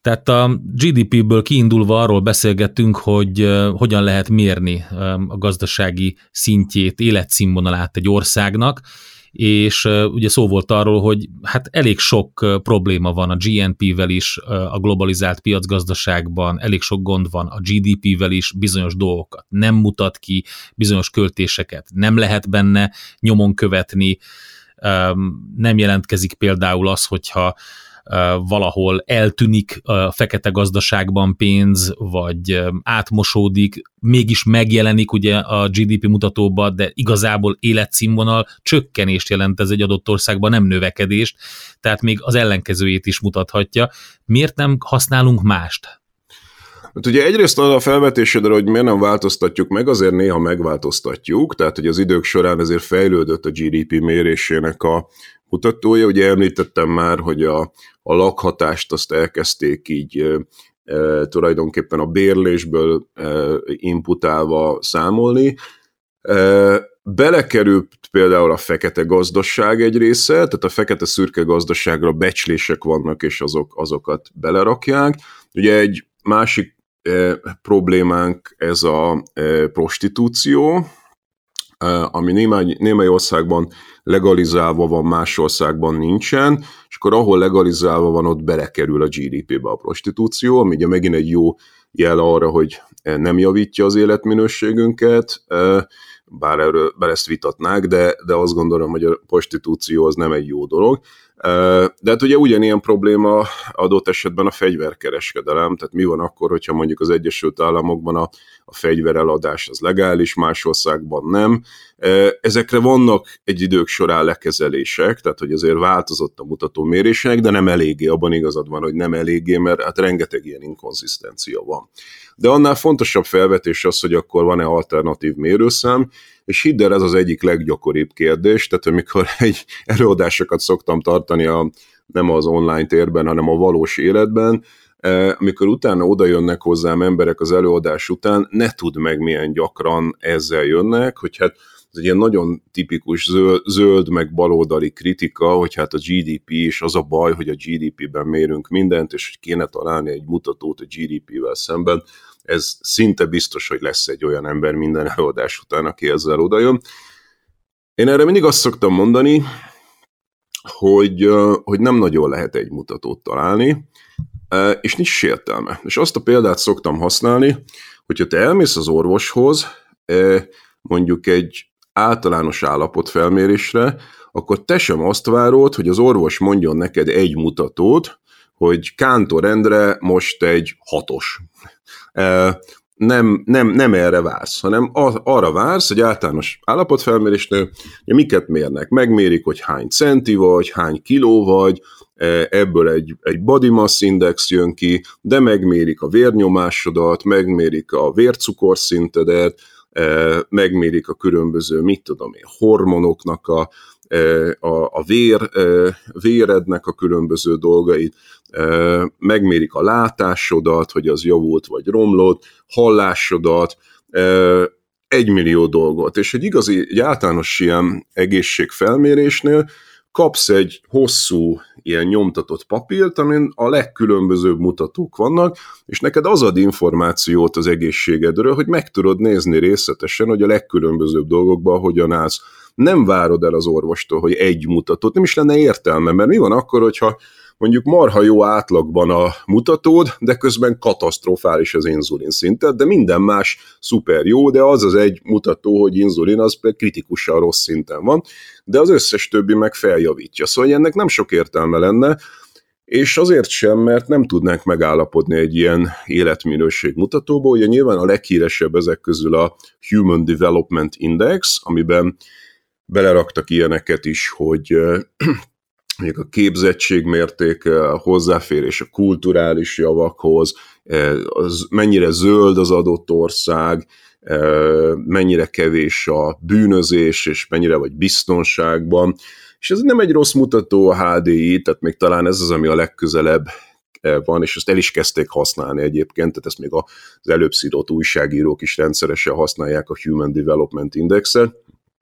Tehát a GDP-ből kiindulva arról beszélgettünk, hogy hogyan lehet mérni a gazdasági szintjét, életszínvonalát egy országnak, és ugye szó volt arról, hogy hát elég sok probléma van a GNP-vel is, a globalizált piacgazdaságban, elég sok gond van a GDP-vel is, bizonyos dolgokat nem mutat ki, bizonyos költéseket nem lehet benne nyomon követni, nem jelentkezik például az, hogyha valahol eltűnik a fekete gazdaságban pénz, vagy átmosódik, mégis megjelenik ugye a GDP mutatóban, de igazából életszínvonal csökkenést jelent ez egy adott országban, nem növekedést, tehát még az ellenkezőjét is mutathatja. Miért nem használunk mást? Hát ugye egyrészt az a felvetésedre, hogy miért nem változtatjuk meg, azért néha megváltoztatjuk, tehát hogy az idők során ezért fejlődött a GDP mérésének a mutatója. Ugye említettem már, hogy a lakhatást azt elkezdték így tulajdonképpen a bérlésből inputálva számolni. Belekerült például a fekete gazdaság egy része, tehát a fekete-szürke gazdaságra becslések vannak, és azokat belerakják. Ugye egy másik problémánk ez a prostitúció, ami némely országban legalizálva van, más országban nincsen, és akkor ahol legalizálva van, ott belekerül a GDP-be a prostitúció, ami ugye megint egy jó jel arra, hogy nem javítja az életminőségünket, bár ezt vitatnák, de azt gondolom, hogy a prostitúció az nem egy jó dolog. De hát ugye ugyanilyen probléma adott esetben a fegyverkereskedelem, tehát mi van akkor, hogyha mondjuk az Egyesült Államokban a fegyvereladás az legális, más országban nem. Ezekre vannak egy idők során lekezelések, tehát hogy azért változott a mutatómérések, de nem eléggé, abban igazad van, hogy nem eléggé, mert hát rengeteg ilyen inkonzisztencia van. De annál fontosabb felvetés az, hogy akkor van-e alternatív mérőszám, és hidd el, ez az egyik leggyakoribb kérdés, tehát amikor egy előadásokat szoktam tartani nem az online térben, hanem a valós életben, amikor utána oda jönnek hozzám emberek az előadás után, ne tudd meg milyen gyakran ezzel jönnek, hogy hát ez egy ilyen nagyon tipikus zöld meg baloldali kritika, hogy hát a GDP is az a baj, hogy a GDP-ben mérünk mindent, és hogy kéne találni egy mutatót a GDP-vel szemben. Ez szinte biztos, hogy lesz egy olyan ember minden előadás után, aki ezzel odajön. Én erre mindig azt szoktam mondani, hogy nem nagyon lehet egy mutatót találni, és nincs értelme. És azt a példát szoktam használni, hogyha te elmész az orvoshoz, mondjuk egy általános állapotfelmérésre, akkor te sem azt várod, hogy az orvos mondjon neked egy mutatót, hogy Kántor Endre most egy 6-os. Nem erre vársz, hanem arra vársz, hogy általános állapotfelmérésnél miket mérnek. Megmérik, hogy hány centi vagy, hány kiló vagy, ebből egy body mass index jön ki, de megmérik a vérnyomásodat, megmérik a vércukorszintedet, megmérik a különböző, hormonoknak a vérednek a különböző dolgait, megmérik a látásodat, hogy az javult vagy romlott, hallásodat, 1 millió dolgot. És egy általános ilyen egészségfelmérésnél kapsz egy hosszú ilyen nyomtatott papírt, amin a legkülönbözőbb mutatók vannak, és neked az ad információt az egészségedről, hogy meg tudod nézni részletesen, hogy a legkülönbözőbb dolgokban hogyan állsz. Nem várod el az orvostól, hogy egy mutatót, nem is lenne értelme, mert mi van akkor, hogyha mondjuk marha jó átlagban a mutatód, de közben katasztrofális az inzulin szinted, de minden más szuper jó, de az egy mutató, hogy inzulin, az kritikusan rossz szinten van, de az összes többi meg feljavítja. Szóval ennek nem sok értelme lenne, és azért sem, mert nem tudnánk megállapodni egy ilyen életminőség mutatóba. Ugye nyilván a leghíresebb ezek közül a Human Development Index, amiben beleraktak ilyeneket is, hogy mondjuk a képzettség mértéke, a hozzáférés a kulturális javakhoz, az mennyire zöld az adott ország, mennyire kevés a bűnözés, és mennyire vagy biztonságban. És ez nem egy rossz mutató a HDI, tehát még talán ez az, ami a legközelebb van, és ezt el is kezdték használni egyébként, tehát ezt még az előbb szidott újságírók is rendszeresen használják a Human Development Indexet.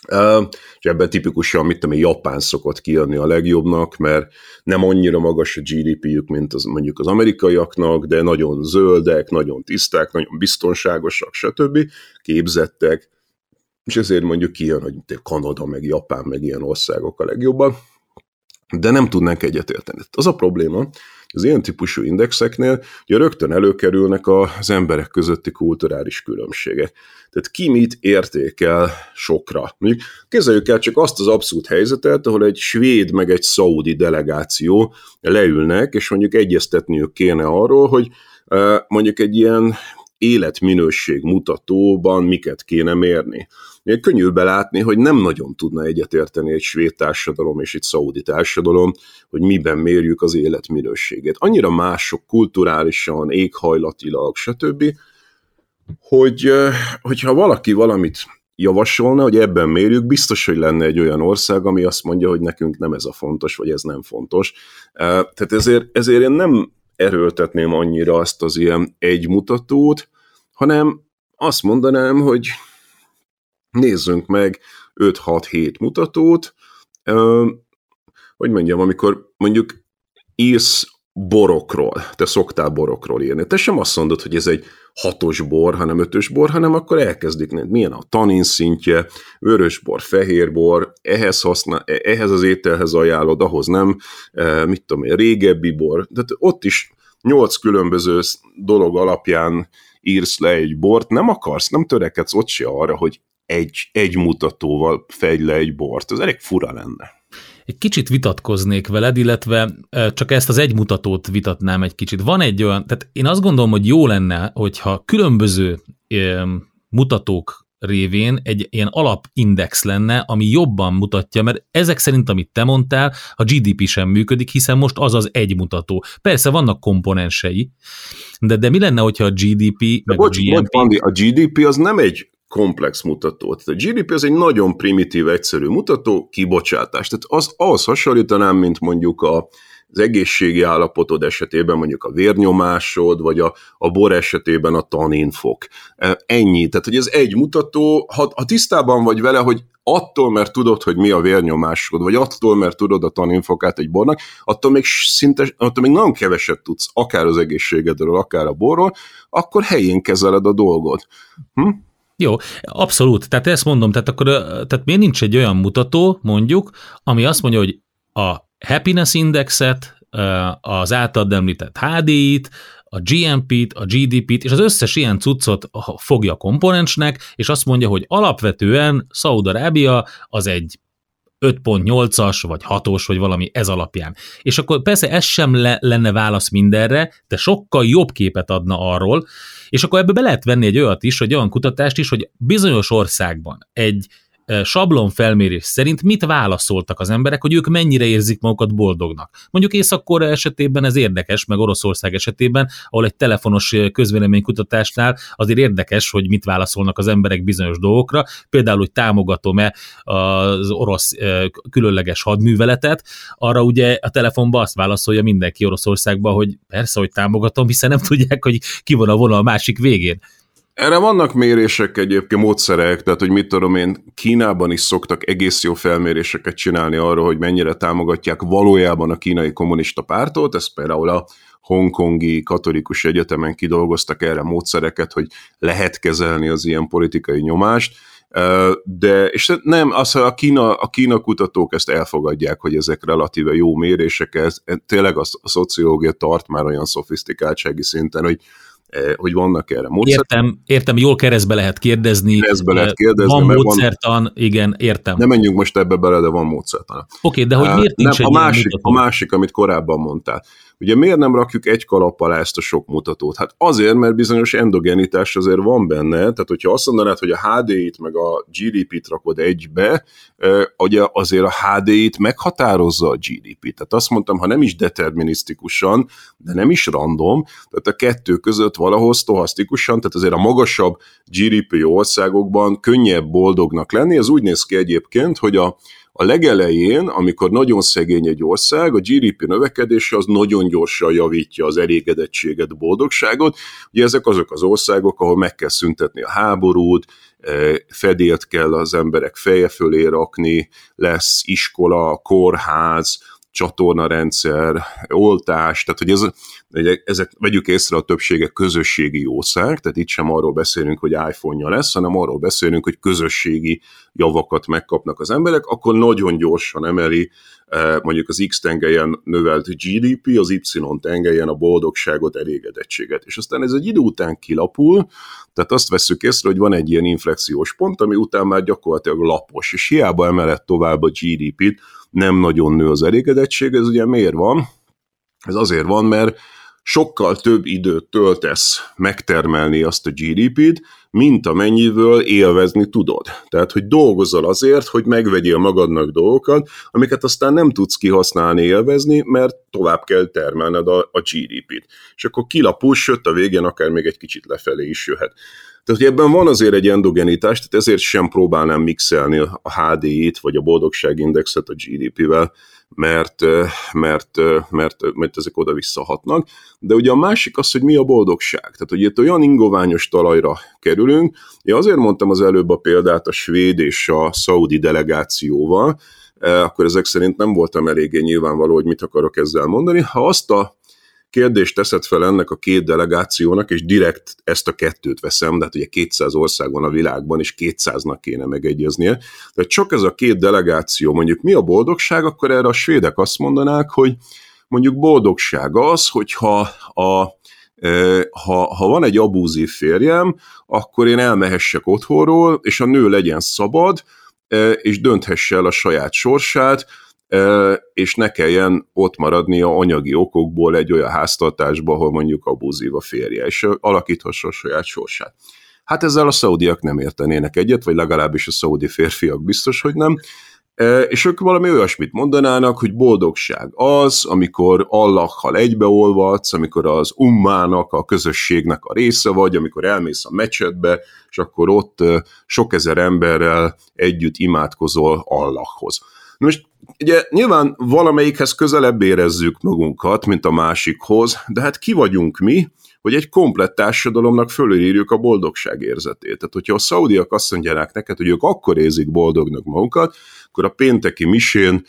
És ebben tipikusan, mit tudom, Japán szokott kijönni a legjobbnak, mert nem annyira magas a GDP-jük, mint mondjuk az amerikaiaknak, de nagyon zöldek, nagyon tiszták, nagyon biztonságosak, stb. Képzettek, és ezért mondjuk kijön, hogy Kanada, meg Japán, meg ilyen országok a legjobban, de nem tudnánk egyetérteni. Az a probléma, az ilyen típusú indexeknél ugye rögtön előkerülnek az emberek közötti kulturális különbségek. Tehát ki mit értékel sokra. Mondjuk kezeljük el csak azt az abszurd helyzetet, ahol egy svéd meg egy szaudi delegáció leülnek, és mondjuk egyeztetniük kéne arról, hogy mondjuk egy ilyen életminőség mutatóban miket kéne mérni. Könnyű belátni, hogy nem nagyon tudna egyetérteni egy svéd társadalom és egy szaudi társadalom, hogy miben mérjük az életminőségét. Annyira mások kulturálisan, éghajlatilag, stb., hogyha valaki valamit javasolna, hogy ebben mérjük, biztos, hogy lenne egy olyan ország, ami azt mondja, hogy nekünk nem ez a fontos, vagy ez nem fontos. Tehát ezért én nem erőltetném annyira azt az ilyen egymutatót, hanem azt mondanám, hogy nézzünk meg 5-6-7 mutatót, hogy mondjam, amikor mondjuk írsz borokról, te szoktál borokról írni, te sem azt mondod, hogy ez egy 6-os bor, hanem 5-ös bor, hanem akkor elkezdik, milyen a tanin szintje, vörös bor, fehér bor, ehhez az ételhez ajánlod, ahhoz nem, mit tudom én, régebbi bor, tehát ott is 8 különböző dolog alapján írsz le egy bort, nem törekedsz ott se arra, hogy egy mutatóval fegy le egy bort, ez elég fura lenne. Egy kicsit vitatkoznék veled, illetve csak ezt az egy mutatót vitatnám egy kicsit. Van egy olyan, tehát én azt gondolom, hogy jó lenne, hogyha különböző mutatók révén egy ilyen alapindex lenne, ami jobban mutatja, mert ezek szerint, amit te mondtál, a GDP sem működik, hiszen most az egy mutató. Persze vannak komponensei, de mi lenne, hogyha a GDP, meg a GNP... A GDP az nem egy komplex mutató. Tehát a GDP az egy nagyon primitív, egyszerű mutató, kibocsátás. Tehát ahhoz hasonlítanám, mint mondjuk az egészségi állapotod esetében mondjuk a vérnyomásod, vagy a bor esetében a taninfok. Ennyi. Tehát, hogy ez egy mutató, ha tisztában vagy vele, hogy attól, mert tudod, hogy mi a vérnyomásod, vagy attól, mert tudod a taninfokát egy bornak, attól még nagyon keveset tudsz, akár az egészségedről, akár a borról, akkor helyén kezeled a dolgot. Jó, abszolút. Tehát ezt mondom, tehát miért nincs egy olyan mutató, mondjuk, ami azt mondja, hogy a happiness indexet, az általad említett HDI-t, a GNP-t, a GDP-t, és az összes ilyen cuccot fogja komponensnek, és azt mondja, hogy alapvetően Szaúd-Arábia az egy 5.8-as, vagy 6-os, vagy valami ez alapján. És akkor persze ez sem lenne válasz mindenre, de sokkal jobb képet adna arról, és akkor ebbe be lehet venni egy olyat is, vagy olyan kutatást is, hogy bizonyos országban egy sablon felmérés szerint mit válaszoltak az emberek, hogy ők mennyire érzik magukat boldognak. Mondjuk Észak-Korea esetében ez érdekes, meg Oroszország esetében, ahol egy telefonos közvéleménykutatásnál azért érdekes, hogy mit válaszolnak az emberek bizonyos dolgokra, például, hogy támogatom-e az orosz különleges hadműveletet, arra ugye a telefonban azt válaszolja mindenki Oroszországban, hogy persze, hogy támogatom, hiszen nem tudják, hogy ki van a vonal másik végén. Erre vannak mérések egyébként, módszerek, tehát hogy mit tudom én, Kínában is szoktak egész jó felméréseket csinálni arra, hogy mennyire támogatják valójában a kínai kommunista pártot, ez például a hongkongi katolikus egyetemen kidolgoztak erre módszereket, hogy lehet kezelni az ilyen politikai nyomást, és nem, a Kína kutatók ezt elfogadják, hogy ezek relatíve jó mérések, tényleg a szociológia tart már olyan szofisztikáltsági szinten, hogy vannak erre módszertan. Értem, jól keresztbe lehet kérdezni. Van módszertan, igen, értem. Nem menjünk most ebbe bele, de van módszertan. Oké, de hogy miért nincs a másik, amit korábban mondtál. Ugye miért nem rakjuk egy kalap alá ezt a sok mutatót? Hát azért, mert bizonyos endogenitás azért van benne, tehát hogyha azt mondanád, hogy a HDI-t meg a GDP-t rakod egybe, ugye azért a HDI-t meghatározza a GDP. Tehát azt mondtam, ha nem is determinisztikusan, de nem is random, tehát a kettő között valahol sztochasztikusan, tehát azért a magasabb GDP országokban könnyebb boldognak lenni. Ez úgy néz ki egyébként, hogy a a legelején, amikor nagyon szegény egy ország, a GDP növekedése az nagyon gyorsan javítja az elégedettséget, boldogságot. Ugye ezek azok az országok, ahol meg kell szüntetni a háborút, fedélt kell az emberek feje fölé rakni, lesz iskola, kórház, csatornarendszer, oltás, tehát hogy ezek vegyük észre, a többsége közösségi jószág, tehát itt sem arról beszélünk, hogy iPhone-ja lesz, hanem arról beszélünk, hogy közösségi javakat megkapnak az emberek, akkor nagyon gyorsan emeli mondjuk az X tengelyen növelt GDP, az Y tengelyen a boldogságot, elégedettséget. És aztán ez egy idő után kilapul, tehát azt vesszük észre, hogy van egy ilyen inflexiós pont, ami után már gyakorlatilag lapos, és hiába emelett tovább a GDP-t, nem nagyon nő az elégedettség. Ez ugye miért van? Ez azért van, mert sokkal több időt töltesz megtermelni azt a GDP-t, mint amennyiből élvezni tudod. Tehát, hogy dolgozol azért, hogy megvegyél magadnak dolgokat, amiket aztán nem tudsz kihasználni, élvezni, mert tovább kell termelned a GDP-t. És akkor kilapul, sőt a végén akár még egy kicsit lefelé is jöhet. Tehát, hogy ebben van azért egy endogenitás, tehát ezért sem próbálnám mixelni a HDI-t vagy a boldogságindexet a GDP-vel, mert ezek oda-vissza hatnak. De ugye a másik az, hogy mi a boldogság. Tehát, hogy itt olyan ingoványos talajra kerülünk. Én azért mondtam az előbb a példát a svéd és a szaudi delegációval, akkor ezek szerint nem voltam eléggé nyilvánvaló, hogy mit akarok ezzel mondani. Ha azt a kérdést teszed fel ennek a két delegációnak, és direkt ezt a kettőt veszem, de hát ugye 200 ország van a világban, és 200-nak kéne megegyeznie. Tehát csak ez a két delegáció, mondjuk mi a boldogság, akkor erre a svédek azt mondanák, hogy mondjuk boldogság az, hogyha ha van egy abúzív férjem, akkor én elmehessek otthonról, és a nő legyen szabad, és dönthesse el a saját sorsát, és ne kelljen ott maradnia anyagi okokból egy olyan háztartásba, ahol mondjuk abúzív a férje, és alakíthassa a saját sorsát. Hát ezzel a szaudiak nem értenének egyet, vagy legalábbis a szaudi férfiak biztos, hogy nem, és ők valami olyasmit mondanának, hogy boldogság az, amikor Allahnal egybeolvadsz, amikor az ummának, a közösségnek a része vagy, amikor elmész a mecsetbe, és akkor ott sok ezer emberrel együtt imádkozol Allahhoz. Most ugye nyilván valamelyikhez közelebb érezzük magunkat, mint a másikhoz, de hát ki vagyunk mi, hogy egy komplett társadalomnak fölírjuk a boldogság érzetét. Tehát, hogyha a szaudiak azt mondják neked, hogy ők akkor érzik boldognak magukat, akkor a pénteki misén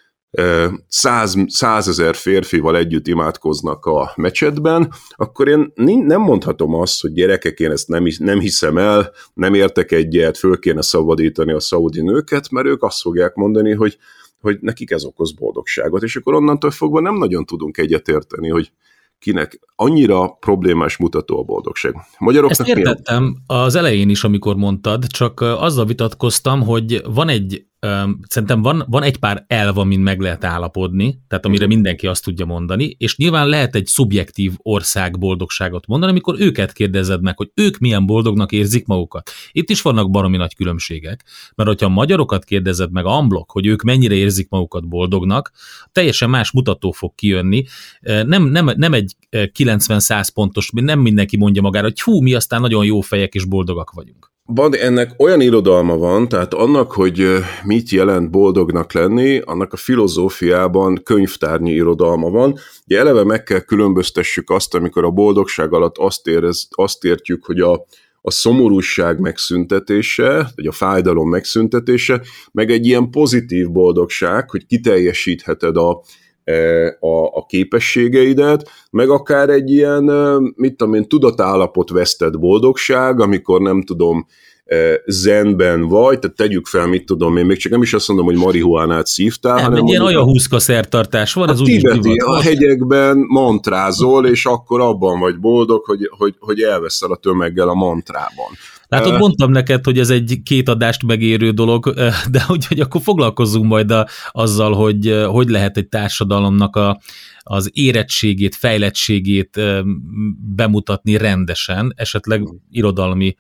100 000 férfival együtt imádkoznak a mecsetben, akkor én nem mondhatom azt, hogy gyerekek, én ezt nem hiszem el, nem értek egyet, föl kéne szabadítani a szaudi nőket, mert ők azt fogják mondani, hogy nekik ez okoz boldogságot, és akkor onnantól fogva nem nagyon tudunk egyetérteni, hogy kinek annyira problémás mutató a boldogság. Magyaroknak ezt értettem az elején is, amikor mondtad, csak azzal vitatkoztam, hogy szerintem van egy pár elv, amin meg lehet állapodni, tehát amire mindenki azt tudja mondani, és nyilván lehet egy szubjektív ország boldogságot mondani, amikor őket kérdezed meg, hogy ők milyen boldognak érzik magukat. Itt is vannak baromi nagy különbségek, mert hogyha a magyarokat kérdezed meg unblock, hogy ők mennyire érzik magukat boldognak, teljesen más mutató fog kijönni. Nem egy 90-100 pontos, nem mindenki mondja magára, hogy hú, mi aztán nagyon jó fejek és boldogak vagyunk. Ennek olyan irodalma van, tehát annak, hogy mit jelent boldognak lenni, annak a filozófiában könyvtárnyi irodalma van. Ugye eleve meg kell különböztessük azt, amikor a boldogság alatt azt értjük, hogy a szomorúság megszüntetése, vagy a fájdalom megszüntetése, meg egy ilyen pozitív boldogság, hogy kiteljesítheted a képességeidet, meg akár egy ilyen, tudatállapot vesztett boldogság, amikor nem tudom, zenben vagy, tehát tegyük fel, én még csak nem is azt mondom, hogy marihuánát szívtál, hanem egy ilyen ayahuszka szertartás van, az úgy a hegyekben mantrázol, és akkor abban vagy boldog, hogy elveszel a tömeggel a mantrában. Látod, mondtam neked, hogy ez egy 2 adást megérő dolog, de hogy akkor foglalkozzunk majd azzal, hogy lehet egy társadalomnak az érettségét, fejlettségét bemutatni rendesen, esetleg irodalmi,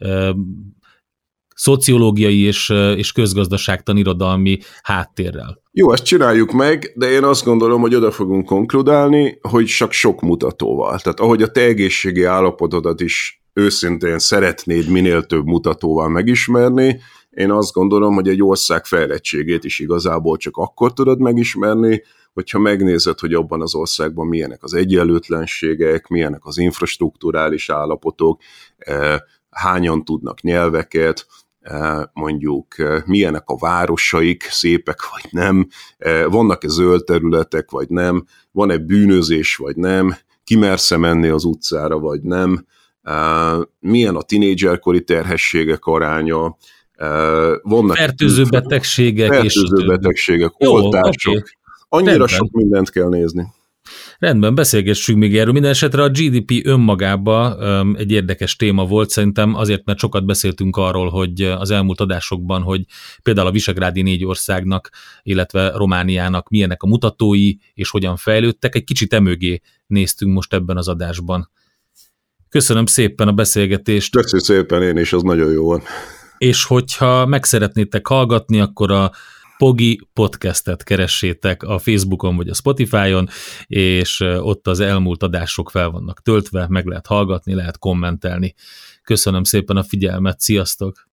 szociológiai és közgazdaságtan irodalmi háttérrel. Jó, ezt csináljuk meg, de én azt gondolom, hogy oda fogunk konkludálni, hogy csak sok mutatóval. Tehát ahogy a te egészségi állapotodat is őszintén szeretnéd minél több mutatóval megismerni, Én azt gondolom, hogy egy ország fejlettségét is igazából csak akkor tudod megismerni, hogyha megnézed, hogy abban az országban milyenek az egyenlőtlenségek, milyenek az infrastrukturális állapotok, hányan tudnak nyelveket, mondjuk milyenek a városaik, szépek vagy nem, vannak-e zöld területek vagy nem, van-e bűnözés vagy nem, kimersz-e menni az utcára vagy nem, milyen a tinédzserkori terhességek aránya, vannak fertőző betegségek, oltások. Okay. Annyira rendben. Sok mindent kell nézni. Rendben, beszélgessünk még erről. Minden esetre a GDP önmagában egy érdekes téma volt, szerintem azért, mert sokat beszéltünk arról, hogy az elmúlt adásokban, hogy például a visegrádi 4 országnak, illetve Romániának milyenek a mutatói, és hogyan fejlődtek. Egy kicsit emögé néztünk most ebben az adásban. Köszönöm szépen a beszélgetést. Köszönöm szépen én is, az nagyon jó van. És hogyha meg szeretnétek hallgatni, akkor a Pogi podcastet keressétek a Facebookon vagy a Spotify-on, és ott az elmúlt adások fel vannak töltve, meg lehet hallgatni, lehet kommentelni. Köszönöm szépen a figyelmet, sziasztok!